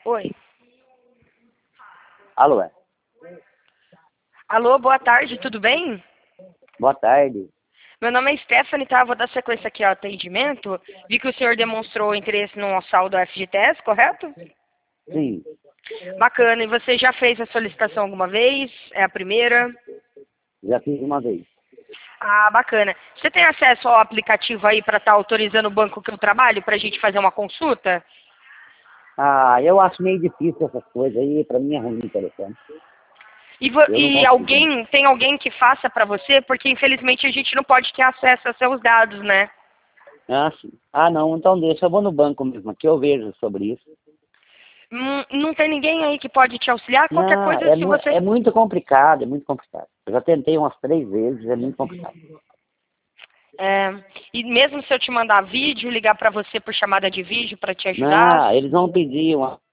Oi. Alô, é? Alô, boa tarde, tudo bem? Boa tarde. Meu nome é Stephanie, tá? Vou dar sequência aqui ao atendimento. Vi que o senhor demonstrou interesse no saldo FGTS, correto? Sim, Bacana. E você já fez a solicitação alguma vez? É a primeira? já fiz uma vez. Ah, bacana. Você tem acesso ao aplicativo aí para estar autorizando o banco que eu trabalho para a gente fazer uma consulta? Ah, eu acho meio difícil essas coisas aí, pra mim é ruim o telefone. Eu não E consigo. tem alguém que faça para você? Porque infelizmente a gente não pode ter acesso aos seus dados, né? Ah, sim. Ah, não, então deixa, eu vou no banco mesmo, aqui eu vejo sobre isso. Não tem ninguém aí que pode te auxiliar? Qualquer Não, coisa, se você... é muito complicado, é muito complicado. Eu já tentei umas 3 vezes, é muito complicado. E mesmo se eu te mandar vídeo, ligar para você por chamada de vídeo para te ajudar? Não, eles vão pedir uma